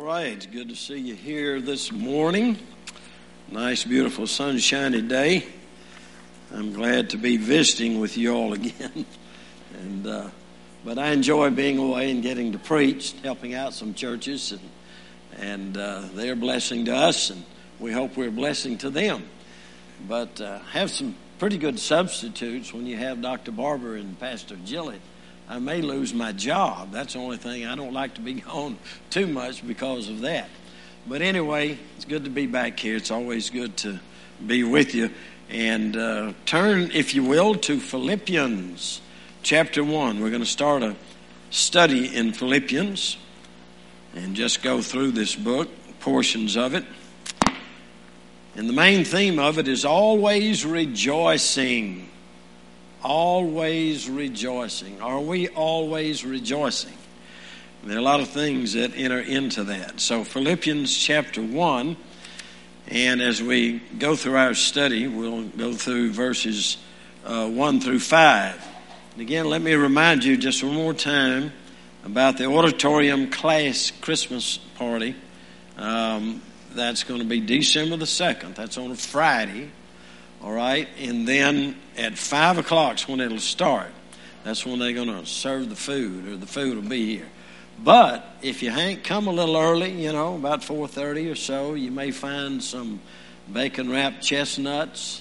right, it's good to see you here this morning. Nice, beautiful, sunshiny day. I'm glad to be visiting with you all again. But I enjoy being away and getting to preach, helping out some churches, and they're a blessing to us, and we hope we're a blessing to them. But have some pretty good substitutes when you have Dr. Barber and Pastor Gillett. I may lose my job. That's the only thing. I don't like to be gone too much because of that. But anyway, it's good to be back here. It's always good to be with you. And turn, if you will, to Philippians chapter 1. We're going to start a study in Philippians and just go through this book, portions of it. And the main theme of it is always rejoicing. Always rejoicing. Are we always rejoicing? There are a lot of things that enter into that. So Philippians chapter 1, and as we go through our study, we'll go through verses 1 through 5. And again, let me remind you just one more time about the Auditorium Class Christmas party. That's going to be December the 2nd. That's on a Friday. All right, and then at 5 o'clock is when it'll start. That's when they're going to serve the food, or the food will be here. But if you come a little early, about 4:30 or so, you may find some bacon-wrapped chestnuts,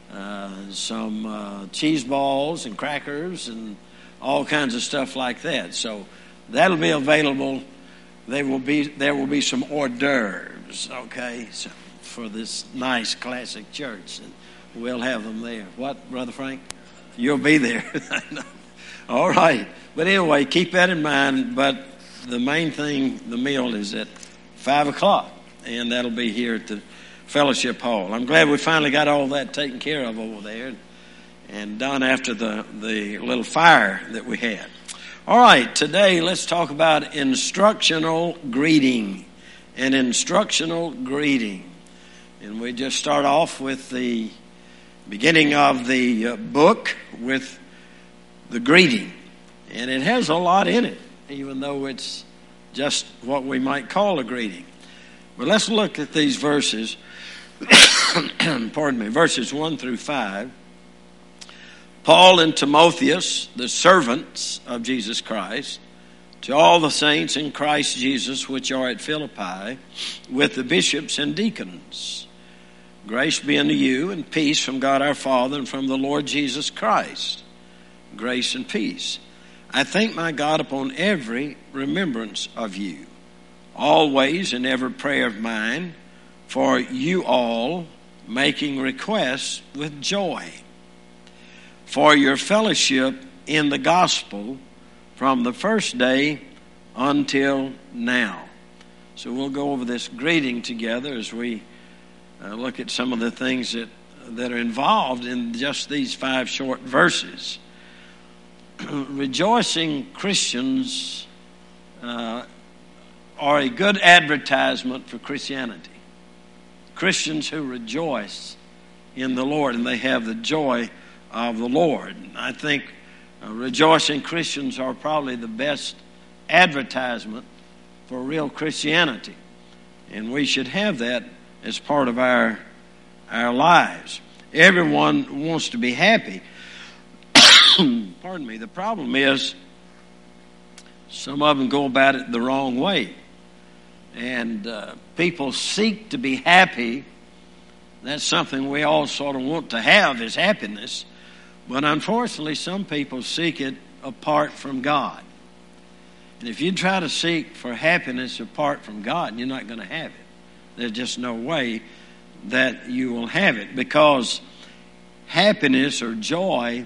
some cheese balls and crackers, and all kinds of stuff like that. So that'll be available. There will be some hors d'oeuvres, okay, so for this nice classic church. And we'll have them there. What, Brother Frank? You'll be there. All right. But anyway, keep that in mind. But the main thing, the meal is at 5 o'clock. And that'll be here at the Fellowship Hall. I'm glad we finally got all that taken care of over there and done after the little fire that we had. All right. Today, let's talk about instructional greeting. An instructional greeting. And we just start off with the beginning of the book with the greeting. And it has a lot in it, even though it's just what we might call a greeting. But let's look at these verses. Pardon me, verses 1 through 5. Paul and Timotheus, the servants of Jesus Christ, to all the saints in Christ Jesus which are at Philippi, with the bishops and deacons. Grace be unto you, and peace from God our Father and from the Lord Jesus Christ. Grace and peace. I thank my God upon every remembrance of you, always in every prayer of mine, for you all, making requests with joy, for your fellowship in the gospel from the first day until now. So we'll go over this greeting together as we look at some of the things that are involved in just these 5 short verses. Rejoicing Christians are a good advertisement for Christianity. Christians who rejoice in the Lord, and they have the joy of the Lord. I think rejoicing Christians are probably the best advertisement for real Christianity. And we should have that as part of our lives. Everyone wants to be happy. Pardon me. The problem is some of them go about it the wrong way. And people seek to be happy. That's something we all sort of want to have, is happiness. But unfortunately, some people seek it apart from God. And if you try to seek for happiness apart from God, you're not going to have it. There's just no way that you will have it, because happiness or joy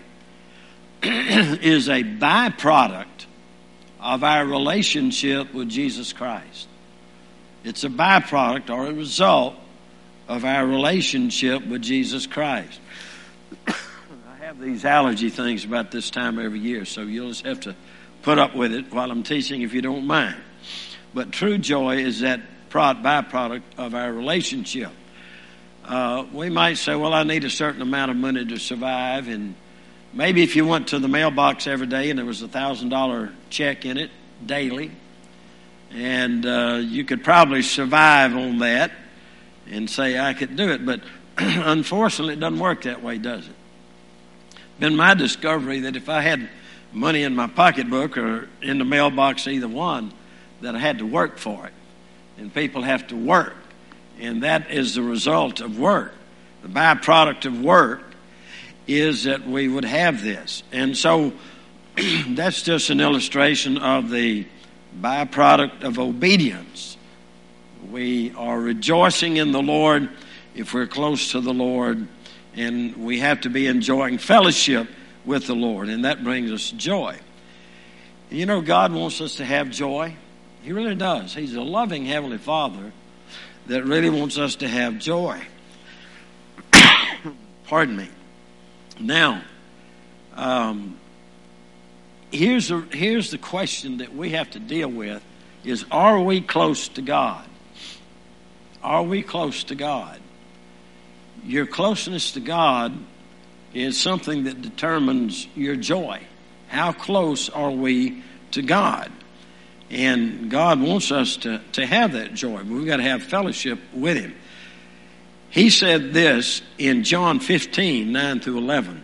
is a byproduct of our relationship with Jesus Christ. It's a byproduct or a result of our relationship with Jesus Christ. I have these allergy things about this time every year, so you'll just have to put up with it while I'm teaching if you don't mind. But true joy is that byproduct of our relationship. We might say, well, I need a certain amount of money to survive, and maybe if you went to the mailbox every day and there was $1,000 check in it daily, And you could probably survive on that and say, I could do it. But unfortunately, it doesn't work that way, does it? Been my discovery that if I had money in my pocketbook or in the mailbox, either one, that I had to work for it. And people have to work. And that is the result of work. The byproduct of work is that we would have this. And so that's just an illustration of the byproduct of obedience. We are rejoicing in the Lord if we're close to the Lord, and we have to be enjoying fellowship with the Lord, and that brings us joy. You know, God wants us to have joy. He really does. He's a loving Heavenly Father that really wants us to have joy. Pardon me. Now, here's the question that we have to deal with is, are we close to God? Are we close to God? Your closeness to God is something that determines your joy. How close are we to God? And God wants us to have that joy. We've got to have fellowship with Him. He said this in John 15, 9 through 11.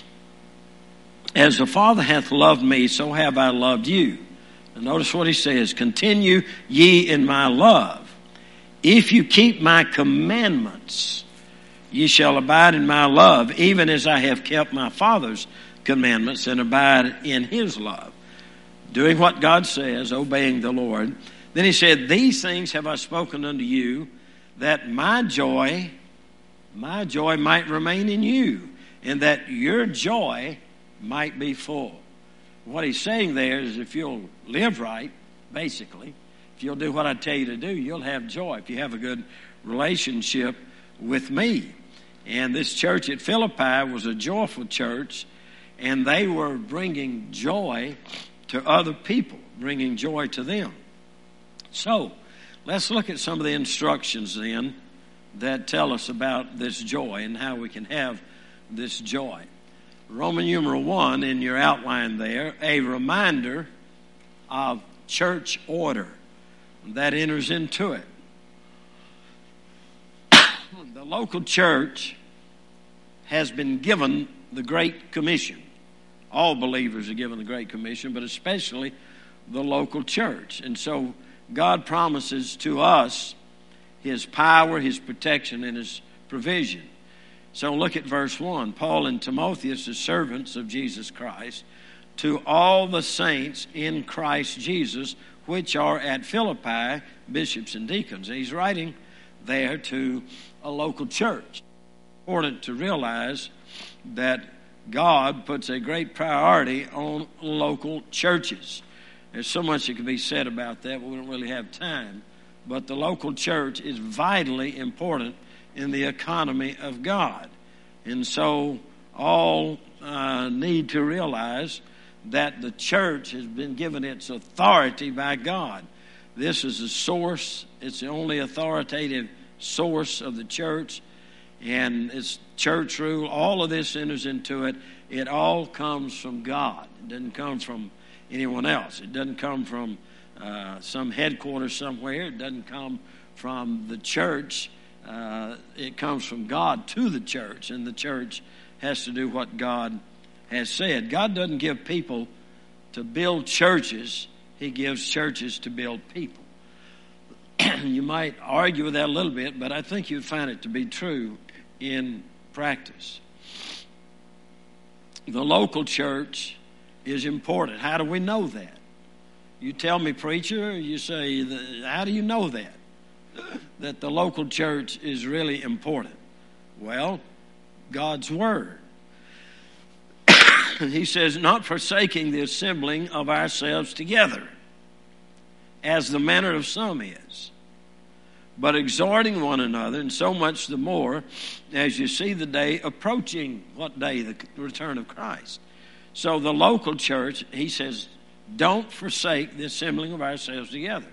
As the Father hath loved me, so have I loved you. And notice what He says, continue ye in my love. If you keep my commandments, ye shall abide in my love, even as I have kept my Father's commandments and abide in His love. Doing what God says, obeying the Lord. Then He said, these things have I spoken unto you, that my joy might remain in you, and that your joy might be full. What He's saying there is if you'll live right, basically, if you'll do what I tell you to do, you'll have joy. If you have a good relationship with me. And this church at Philippi was a joyful church, and they were bringing joy to other people, bringing joy to them. So, let's look at some of the instructions then that tell us about this joy and how we can have this joy. Roman numeral 1 in your outline there, a reminder of church order that enters into it. The local church has been given the Great Commission. All believers are given the Great Commission, but especially the local church. And so God promises to us His power, His protection, and His provision. So look at verse 1. Paul and Timotheus, the servants of Jesus Christ, to all the saints in Christ Jesus, which are at Philippi, bishops and deacons. And he's writing there to a local church. Important to realize that God puts a great priority on local churches. There's so much that can be said about that, but we don't really have time. But the local church is vitally important in the economy of God. And so all need to realize that the church has been given its authority by God. This is the source. It's the only authoritative source of the church. And it's church rule. All of this enters into it. It all comes from God. It doesn't come from anyone else. It doesn't come from some headquarters somewhere. It doesn't come from the church. It comes from God to the church, and the church has to do what God has said. God doesn't give people to build churches. He gives churches to build people. You might argue with that a little bit, but I think you'd find it to be true in practice. The local church is important. How do we know that? You tell me, preacher, you say, how do you know that? That the local church is really important. Well, God's Word. He says, not forsaking the assembling of ourselves together, as the manner of some is, but exhorting one another, and so much the more as you see the day approaching. What day? The return of Christ. So the local church, he says, don't forsake the assembling of ourselves together.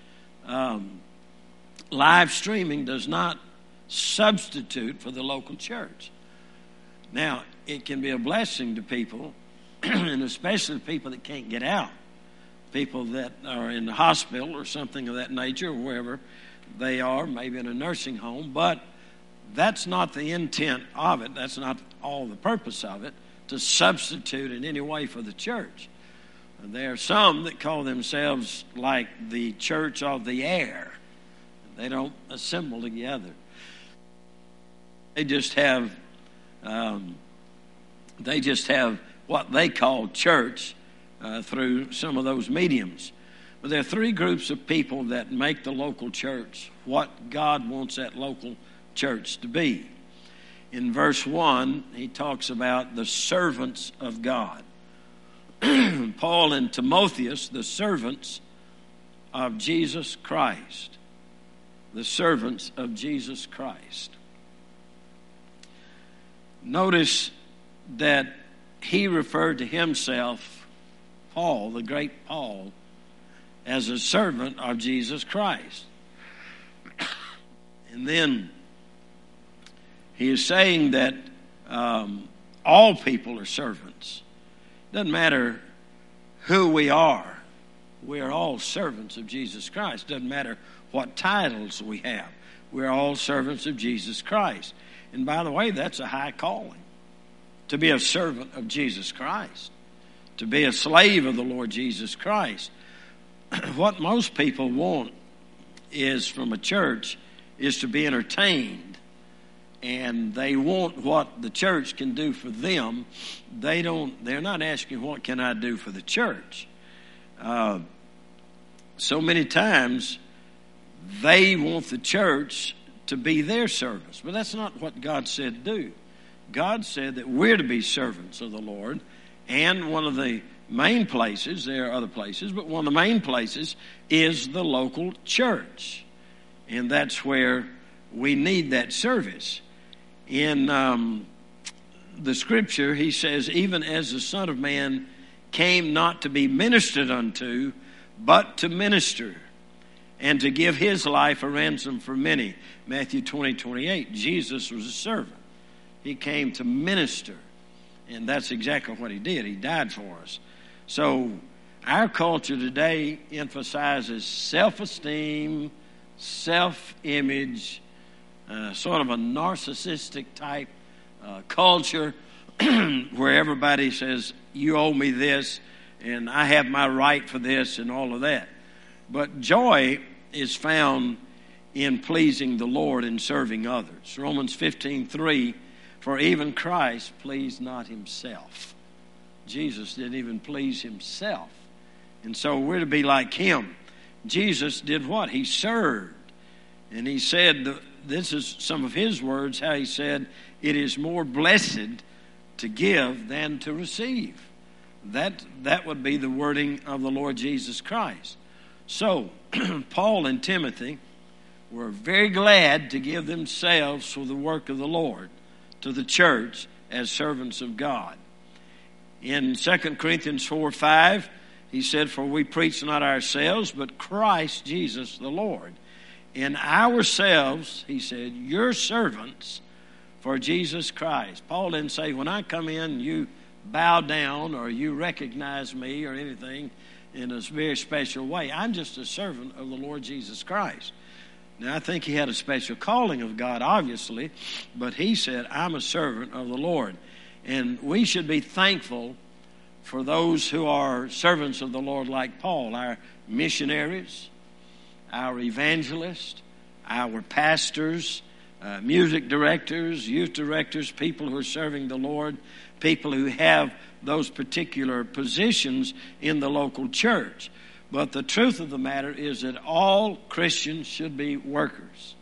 Live streaming does not substitute for the local church. Now, it can be a blessing to people, and especially people that can't get out. people that are in the hospital or something of that nature, or wherever they are, maybe in a nursing home. But that's not the intent of it. That's not all the purpose of it, to substitute in any way for the church. There are some that call themselves like the church of the air. They don't assemble together. They just have what they call church through some of those mediums. But there are three groups of people that make the local church what God wants that local church to be. In verse 1, he talks about the servants of God. Paul and Timotheus, the servants of Jesus Christ. The servants of Jesus Christ. Notice that he referred to himself, Paul, the great Paul, as a servant of Jesus Christ. And then he is saying that all people are servants. Doesn't matter who we are all servants of Jesus Christ. Doesn't matter what titles we have. We're all servants of Jesus Christ. And by the way, that's a high calling, to be a servant of Jesus Christ, to be a slave of the Lord Jesus Christ. What most people want is from a church is to be entertained, and they want what the church can do for them. They're not asking, what can I do for the church? So many times they want the church to be their servants, but that's not what God said do. God said that we're to be servants of the Lord, and one of the main places, there are other places, but one of the main places is the local church. And that's where we need that service. In the scripture, he says, even as the Son of Man came not to be ministered unto, but to minister, and to give his life a ransom for many. Matthew 20:28. Jesus was a servant. He came to minister. And that's exactly what he did. He died for us. So our culture today emphasizes self-esteem, self-image, sort of a narcissistic type culture where everybody says, you owe me this, and I have my right for this, and all of that. But joy is found in pleasing the Lord and serving others. Romans 15:3, for even Christ pleased not himself. Jesus didn't even please himself. And so we're to be like him. Jesus did what? He served. And he said, this is some of his words, how he said, it is more blessed to give than to receive. That would be the wording of the Lord Jesus Christ. So, Paul and Timothy were very glad to give themselves for the work of the Lord to the church as servants of God. In 2 Corinthians 4:5, he said, for we preach not ourselves, but Christ Jesus the Lord. In ourselves, he said, your servants for Jesus Christ. Paul didn't say, when I come in, you bow down or you recognize me or anything in a very special way. I'm just a servant of the Lord Jesus Christ. Now, I think he had a special calling of God, obviously, but he said, I'm a servant of the Lord. And we should be thankful for those who are servants of the Lord like Paul, our missionaries, our evangelists, our pastors, music directors, youth directors, people who are serving the Lord, people who have those particular positions in the local church. But the truth of the matter is that all Christians should be workers.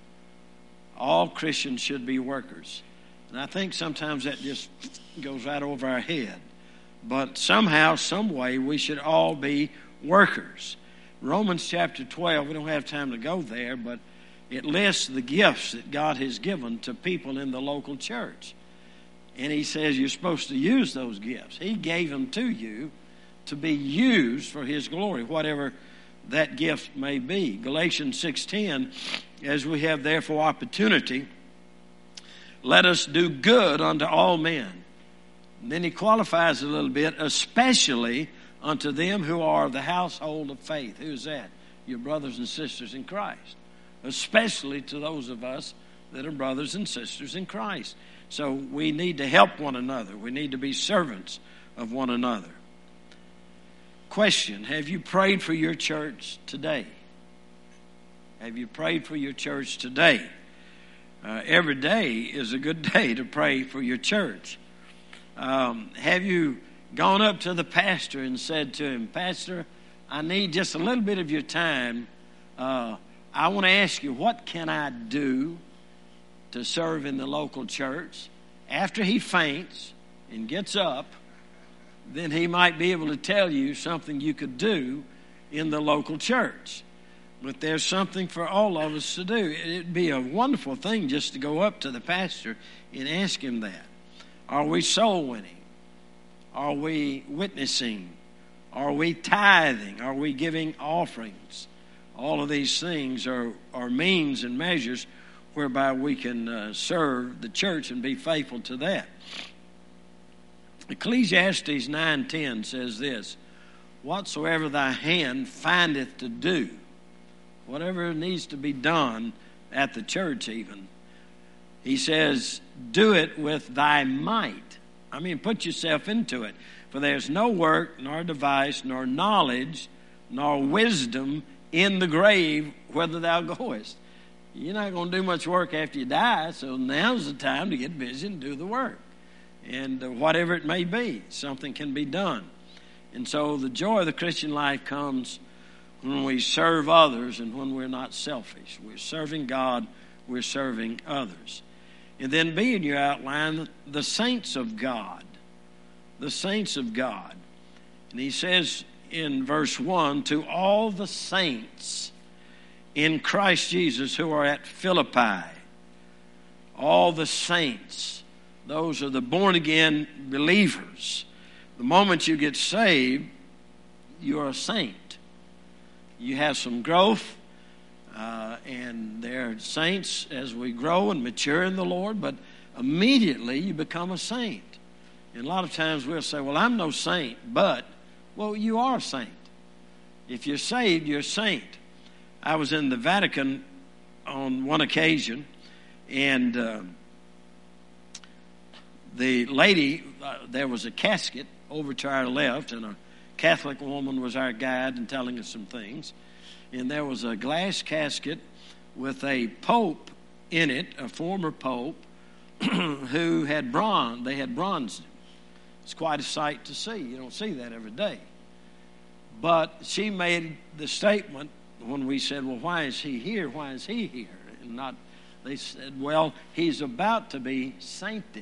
All Christians should be workers. And I think sometimes that just goes right over our head. But somehow, some way, we should all be workers. Romans chapter 12, we don't have time to go there, but it lists the gifts that God has given to people in the local church. And he says you're supposed to use those gifts. He gave them to you to be used for his glory, whatever that gift may be. Galatians 6:10, as we have therefore opportunity, let us do good unto all men. And then he qualifies a little bit, especially unto them who are of the household of faith. Who's that? Your brothers and sisters in Christ. Especially to those of us that are brothers and sisters in Christ. So we need to help one another. We need to be servants of one another. Question, have you prayed for your church today? Have you prayed for your church today? Every day is a good day to pray for your church. Have you gone up to the pastor and said to him, Pastor, I need just a little bit of your time. I want to ask you, what can I do to serve in the local church? After he faints and gets up, then he might be able to tell you something you could do in the local church. But there's something for all of us to do. It'd be a wonderful thing just to go up to the pastor and ask him that. Are we soul winning? Are we witnessing? Are we tithing? Are we giving offerings? All of these things are means and measures whereby we can serve the church and be faithful to that. Ecclesiastes 9:10 says this, whatsoever thy hand findeth to do, whatever needs to be done at the church even, he says, do it with thy might. I mean, put yourself into it. For there's no work, nor device, nor knowledge, nor wisdom in the grave whither thou goest. You're not going to do much work after you die, so now's the time to get busy and do the work. And whatever it may be, something can be done. And so the joy of the Christian life comes when we serve others and when we're not selfish. We're serving God, we're serving others. And then be in your outline, the saints of God. The saints of God. And he says in verse 1, to all the saints in Christ Jesus who are at Philippi. All the saints. Those are the born-again believers. The moment you get saved, you're a saint. You have some growth, and they're saints as we grow and mature in the Lord, but immediately you become a saint. And a lot of times we'll say, well, I'm no saint, but, well, you are a saint. If you're saved, you're a saint. I was in the Vatican on one occasion, and the lady, there was a casket over to our left, and a Catholic woman was our guide and telling us some things. And there was a glass casket with a pope in it, a former pope, who had bronze. They had bronzed him. It's quite a sight to see. You don't see that every day. But she made the statement when we said, well, why is he here? Why is he here? And not, they said, well, he's about to be sainted.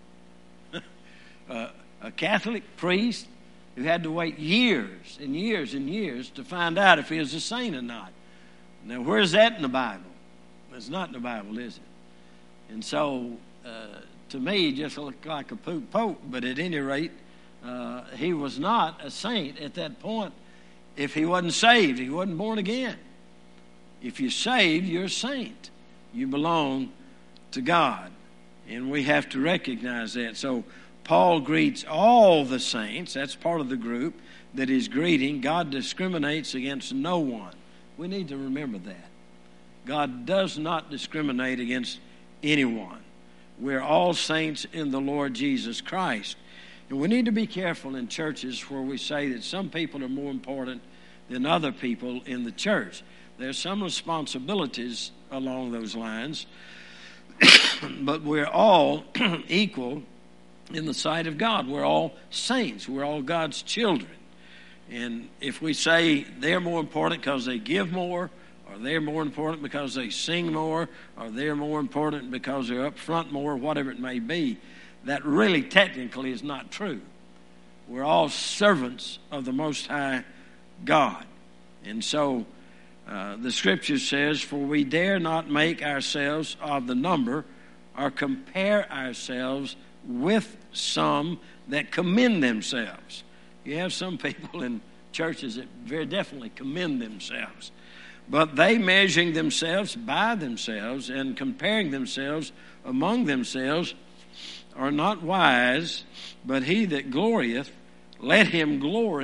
A Catholic priest who had to wait years and years and years to find out if he was a saint or not. Now, where's that in the Bible? It's not in the Bible, is it? And so, to me, he just looked like a pope. But at any rate, he was not a saint at that point if he wasn't saved. He wasn't born again. If you're saved, you're a saint. You belong to God. And we have to recognize that. So, Paul greets all the saints. That's part of the group that he's greeting. God discriminates against no one. We need to remember that. God does not discriminate against anyone. We're all saints in the Lord Jesus Christ. And we need to be careful in churches where we say that some people are more important than other people in the church. There's some responsibilities along those lines, but we're all equal in the sight of God. We're all saints. We're all God's children. And if we say they're more important because they give more, or they're more important because they sing more, or they're more important because they're up front more, whatever it may be, that really technically is not true. We're all servants of the Most High God. And so the Scripture says, for we dare not make ourselves of the number or compare ourselves with some that commend themselves. You have some people in churches that very definitely commend themselves. But they measuring themselves by themselves and comparing themselves among themselves are not wise, but he that glorieth, let him glory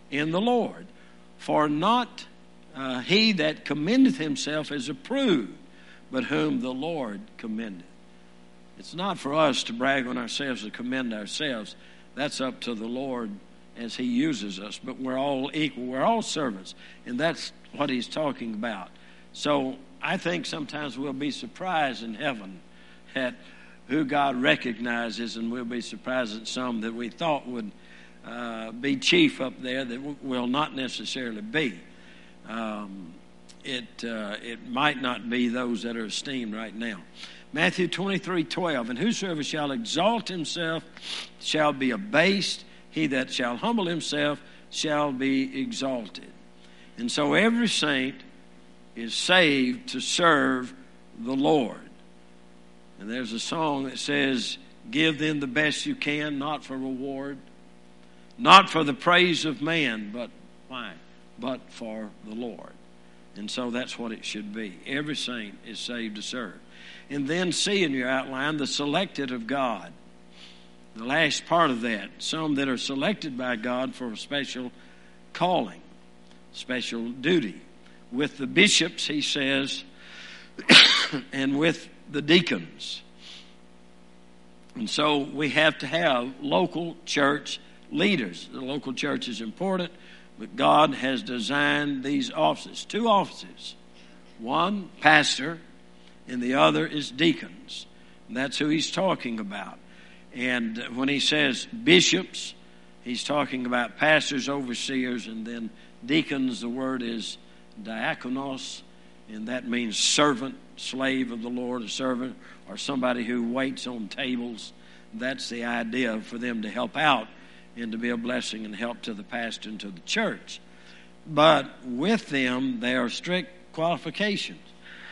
in the Lord. For not he that commendeth himself is approved, but whom the Lord commendeth. It's not for us to brag on ourselves or commend ourselves. That's up to the Lord as he uses us. But we're all equal. We're all servants. And that's what he's talking about. So I think sometimes we'll be surprised in heaven at who God recognizes, and we'll be surprised at some that we thought would be chief up there that will not necessarily be. It might not be those that are esteemed right now. Matthew 23:12, and whosoever shall exalt himself shall be abased. He that shall humble himself shall be exalted. And so every saint is saved to serve the Lord. And there's a song that says, give them the best you can, not for reward, not for the praise of man, but why? But for the Lord. And so that's what it should be. Every saint is saved to serve. And then see in your outline the selected of God. The last part of that, some that are selected by God for a special calling, special duty. With the bishops, he says, and with the deacons. And so we have to have local church leaders. The local church is important, but God has designed these offices. 2 offices. One, pastor, and the other is deacons. And that's who he's talking about. And when he says bishops, he's talking about pastors, overseers, and then deacons, the word is diakonos, and that means servant, slave of the Lord, a servant, or somebody who waits on tables. That's the idea, for them to help out and to be a blessing and help to the pastor and to the church. But with them, there are strict qualifications.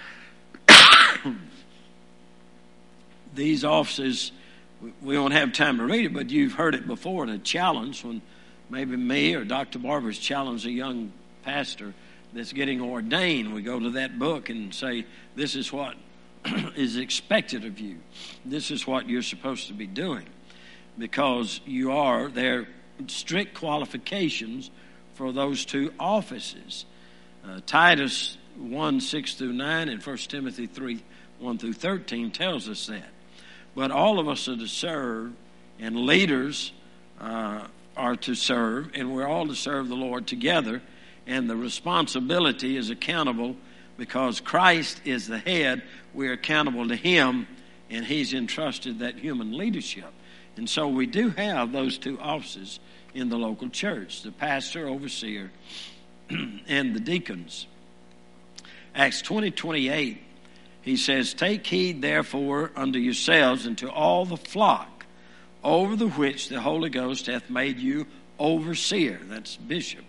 These offices, we don't have time to read it, but you've heard it before in a challenge when maybe me or Dr. Barber's challenged a young pastor that's getting ordained. We go to that book and say, this is what is expected of you. This is what you're supposed to be doing. Because there are strict qualifications for those 2 offices. Titus 1:6-9 and 1 Timothy 3:1-13 tells us that. But all of us are to serve, and leaders are to serve, and we're all to serve the Lord together. And the responsibility is accountable because Christ is the head. We're accountable to him, and he's entrusted that human leadership. And so we do have those 2 offices in the local church, the pastor, overseer, and the deacons. Acts 20:28, he says, take heed therefore unto yourselves and to all the flock over the which the Holy Ghost hath made you overseer, that's bishop,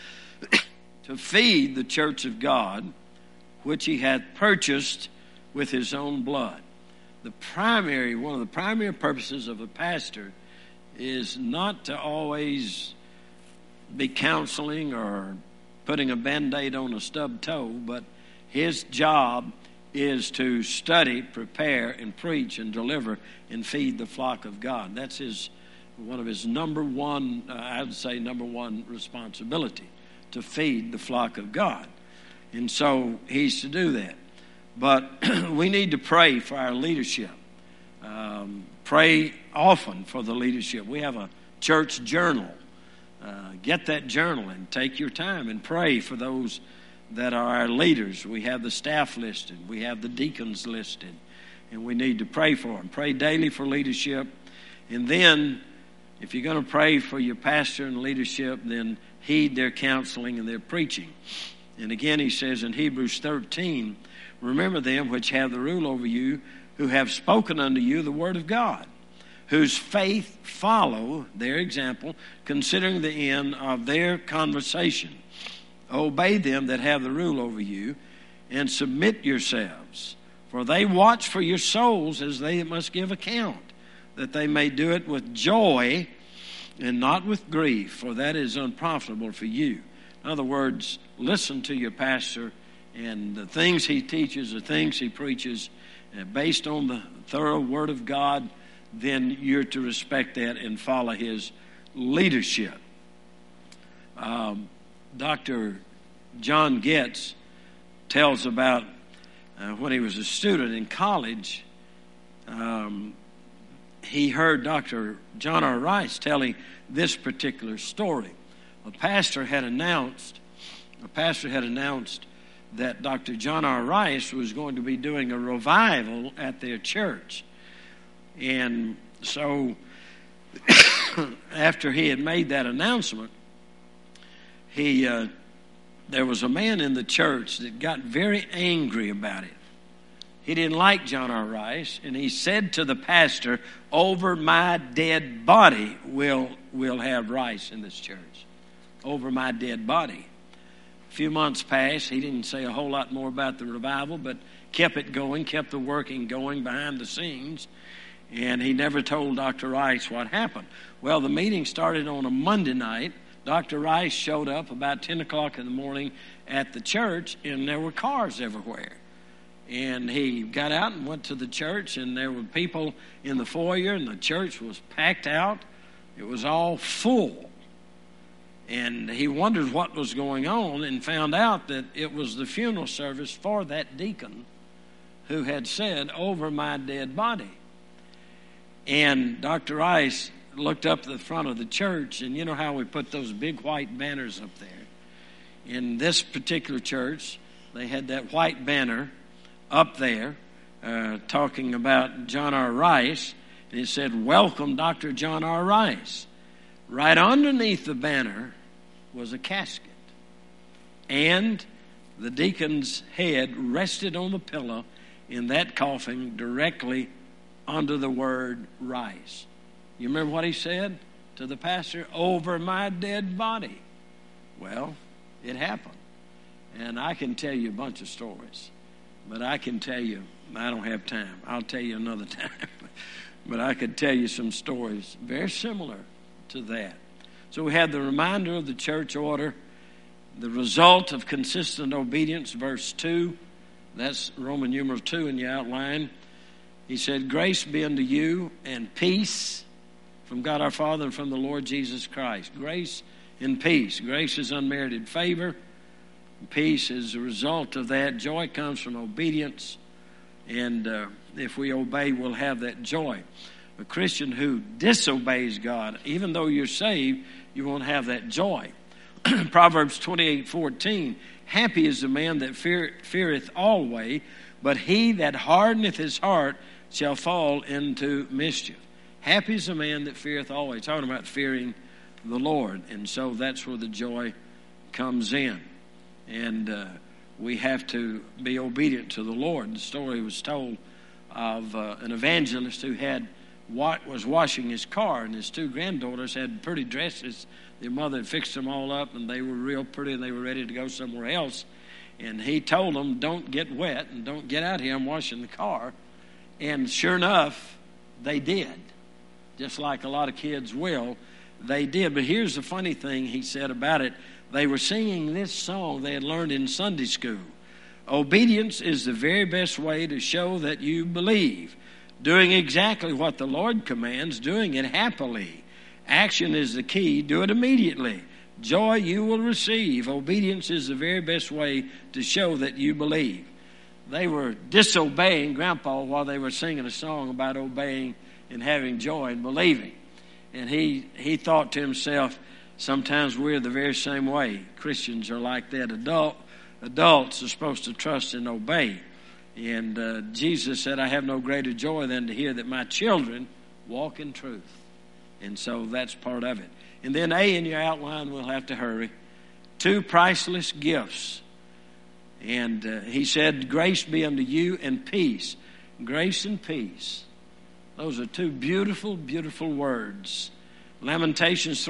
to feed the church of God, which he hath purchased with his own blood. One of the primary purposes of a pastor is not to always be counseling or putting a Band-Aid on a stubbed toe, but his job is to study, prepare, and preach and deliver and feed the flock of God. That's one of his number one responsibility, to feed the flock of God. And so he's to do that. But we need to pray for our leadership. Pray often for the leadership. We have a church journal. Get that journal and take your time and pray for those that are our leaders. We have the staff listed. We have the deacons listed. And we need to pray for them. Pray daily for leadership. And then, if you're going to pray for your pastor and leadership, then heed their counseling and their preaching. And again, he says in Hebrews 13, remember them which have the rule over you, who have spoken unto you the word of God, whose faith follow their example, considering the end of their conversation. Obey them that have the rule over you, and submit yourselves. For they watch for your souls as they must give account, that they may do it with joy and not with grief, for that is unprofitable for you. In other words, listen to your pastor, and the things he teaches, the things he preaches, based on the thorough word of God, then you're to respect that and follow his leadership. Dr. John Getz tells about when he was a student in college, he heard Dr. John R. Rice telling this particular story. A pastor had announced that Dr. John R. Rice was going to be doing a revival at their church. And so after he had made that announcement, there was a man in the church that got very angry about it. He didn't like John R. Rice, and he said to the pastor, "Over my dead body we'll have Rice in this church. Over my dead body." A few months passed. He didn't say a whole lot more about the revival, but kept it going, kept the working going behind the scenes, and he never told Dr. Rice what happened. Well, the meeting started on a Monday night. Dr. Rice showed up about 10 o'clock in the morning at the church, and there were cars everywhere. And he got out and went to the church, and there were people in the foyer, and the church was packed out. It was all full. And he wondered what was going on and found out that it was the funeral service for that deacon who had said, "Over my dead body." And Dr. Rice looked up the front of the church, and you know how we put those big white banners up there. In this particular church, they had that white banner up there talking about John R. Rice, and it said, "Welcome, Dr. John R. Rice." Right underneath the banner was a casket, and the deacon's head rested on the pillow in that coffin directly under the word Rice. You remember what he said to the pastor? "Over my dead body." Well, it happened. And I can tell you a bunch of stories. But I can tell you, I don't have time. I'll tell you another time. But I could tell you some stories very similar to that. So we had the reminder of the church order, the result of consistent obedience, verse 2. That's Roman numeral 2 in your outline. He said, "Grace be unto you and peace from God our Father and from the Lord Jesus Christ." Grace and peace. Grace is unmerited favor. Peace is a result of that. Joy comes from obedience. And if we obey, we'll have that joy. A Christian who disobeys God, even though you're saved, you won't have that joy. Proverbs 28:14, "Happy is the man that feareth always, but he that hardeneth his heart shall fall into mischief." Happy is the man that feareth always. Talking about fearing the Lord. And so that's where the joy comes in. And we have to be obedient to the Lord. The story was told of an evangelist who was washing his car, and his two granddaughters had pretty dresses. Their mother had fixed them all up, and they were real pretty, and they were ready to go somewhere else. And he told them, "Don't get wet and don't get out here. I'm washing the car." And sure enough, they did. Just like a lot of kids will, they did. But here's the funny thing he said about it. They were singing this song they had learned in Sunday school. "Obedience is the very best way to show that you believe. Doing exactly what the Lord commands, doing it happily. Action is the key. Do it immediately. Joy you will receive. Obedience is the very best way to show that you believe." They were disobeying Grandpa while they were singing a song about obeying and having joy and believing. And he thought to himself, sometimes we're the very same way. Christians are like that. Adults are supposed to trust and obey. And Jesus said, "I have no greater joy than to hear that my children walk in truth." And so that's part of it. And then A in your outline, we'll have to hurry. 2 priceless gifts. And he said, "Grace be unto you and peace." Grace and peace. Those are 2 beautiful, beautiful words. Lamentations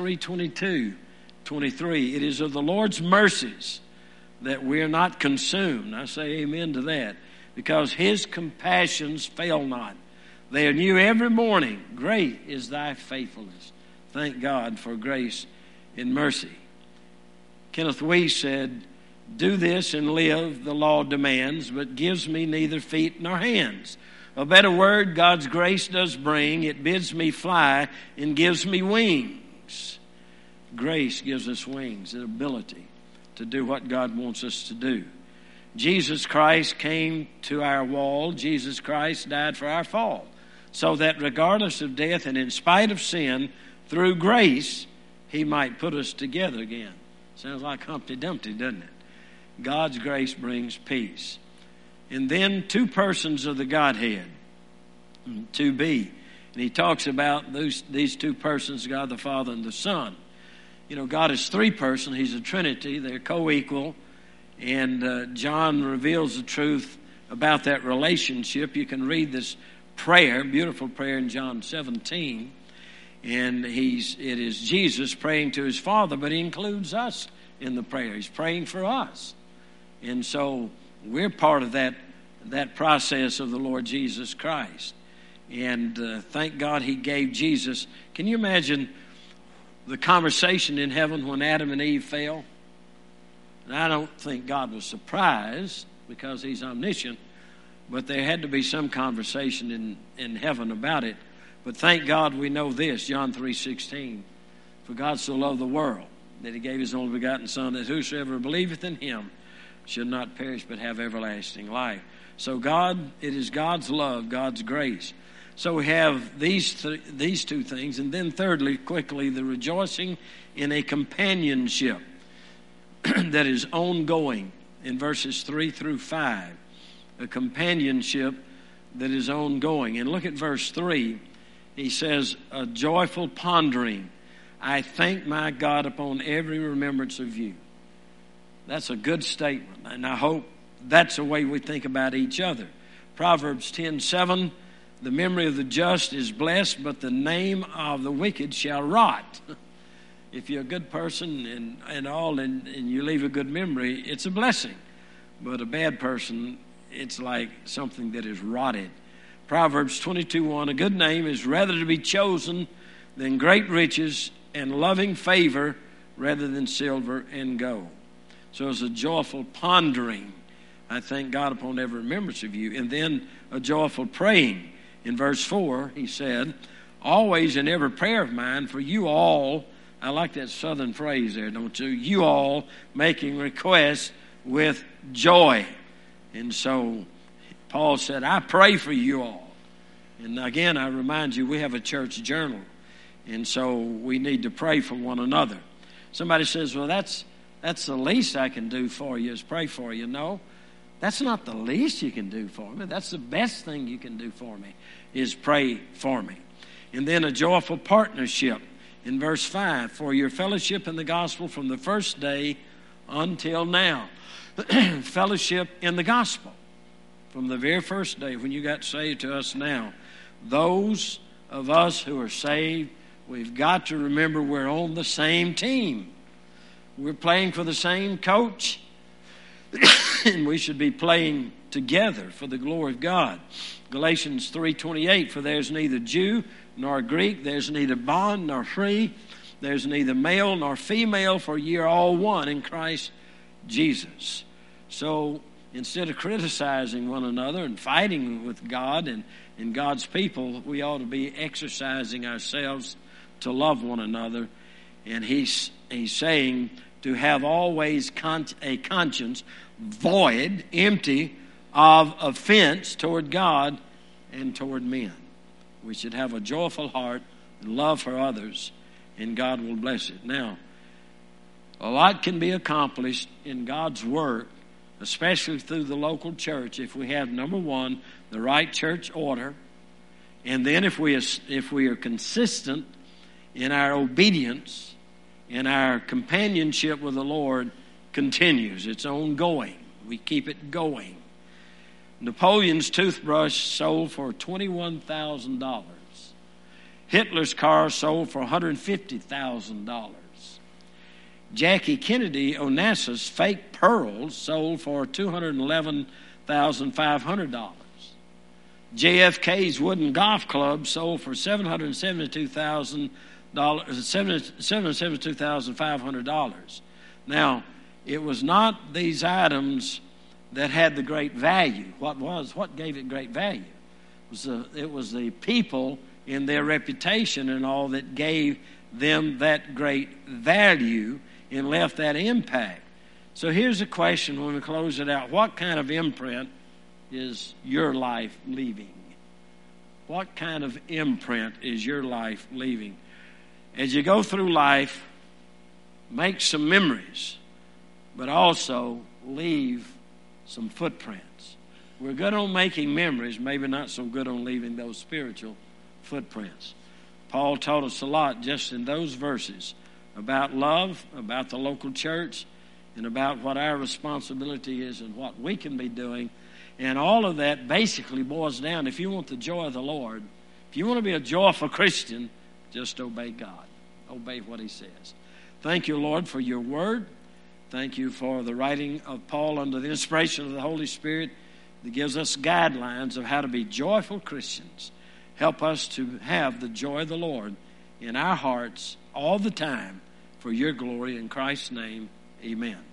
3:22-23. "It is of the Lord's mercies that we are not consumed." I say amen to that. "Because his compassions fail not. They are new every morning. Great is thy faithfulness." Thank God for grace and mercy. Kenneth Weiss said, "Do this and live, the law demands, but gives me neither feet nor hands. A better word God's grace does bring. It bids me fly and gives me wings. Grace gives us wings, the ability to do what God wants us to do. Jesus Christ came to our wall. Jesus Christ died for our fall, so that regardless of death and in spite of sin, through grace, he might put us together again. Sounds like Humpty Dumpty, doesn't it? God's grace brings peace. And then two persons of the Godhead, to be. And he talks about these two persons, God the Father and the Son. You know, God is three persons. He's a Trinity. They're co-equal. And John reveals the truth about that relationship. You can read this prayer, beautiful prayer in John 17. And it is Jesus praying to his Father, but he includes us in the prayer. He's praying for us. And so we're part of that process of the Lord Jesus Christ. And thank God he gave Jesus. Can you imagine the conversation in heaven when Adam and Eve fell? And I don't think God was surprised because he's omniscient, but there had to be some conversation in heaven about it. But thank God we know this, John 3:16. For God so loved the world that he gave his only begotten Son, that whosoever believeth in him should not perish but have everlasting life. So it is God's love, God's grace. So we have these two things. And then thirdly, quickly, the rejoicing in a companionship that is ongoing in verses 3 through 5. A companionship that is ongoing. And look at verse 3. He says, a joyful pondering. I thank my God upon every remembrance of you. That's a good statement. And I hope that's the way we think about each other. Proverbs 10:7, the memory of the just is blessed, but the name of the wicked shall rot. If you're a good person and you leave a good memory, it's a blessing. But a bad person, it's like something that is rotted. Proverbs 22:1, a good name is rather to be chosen than great riches, and loving favor rather than silver and gold. So it's a joyful pondering. I thank God upon every remembrance of you. And then a joyful praying. In verse 4, he said, always in every prayer of mine for you all. I like that southern phrase there, don't you? You all making requests with joy. And so Paul said, I pray for you all. And again, I remind you, we have a church journal. And so we need to pray for one another. Somebody says, well, that's the least I can do for you is pray for you. No, that's not the least you can do for me. That's the best thing you can do for me is pray for me. And then a joyful partnership in verse 5, for your fellowship in the gospel from the first day until now. Fellowship in the gospel from the very first day when you got saved to us now. Those of us who are saved, we've got to remember we're on the same team. We're playing for the same coach, and we should be playing together for the glory of God. Galatians 3:28, for there's neither Jew nor Greek, there's neither bond nor free, there's neither male nor female, for ye are all one in Christ Jesus. So instead of criticizing one another and fighting with God and God's people, we ought to be exercising ourselves to love one another. And he's saying to have always a conscience void, empty of offense toward God and toward men. We should have a joyful heart and love for others, and God will bless it. Now, a lot can be accomplished in God's work, especially through the local church, if we have, number one, the right church order, and then if we are consistent in our obedience, and our companionship with the Lord continues. It's ongoing. We keep it going. Napoleon's toothbrush sold for $21,000. Hitler's car sold for $150,000. Jackie Kennedy Onassis fake pearls sold for $211,500. JFK's wooden golf club sold for $772,500. Now, it was not these items that had the great value. What gave it great value? It was the people in their reputation and all that gave them that great value and left that impact. So here's a question when we close it out. What kind of imprint is your life leaving? What kind of imprint is your life leaving? As you go through life, make some memories, but also leave some footprints. We're good on making memories, maybe not so good on leaving those spiritual footprints. Paul taught us a lot just in those verses about love, about the local church, and about what our responsibility is and what we can be doing. And all of that basically boils down, if you want the joy of the Lord, if you want to be a joyful Christian, just obey God. Obey what he says. Thank you, Lord, for your word. Thank you for the writing of Paul under the inspiration of the Holy Spirit that gives us guidelines of how to be joyful Christians. Help us to have the joy of the Lord in our hearts all the time for your glory. In Christ's name, amen.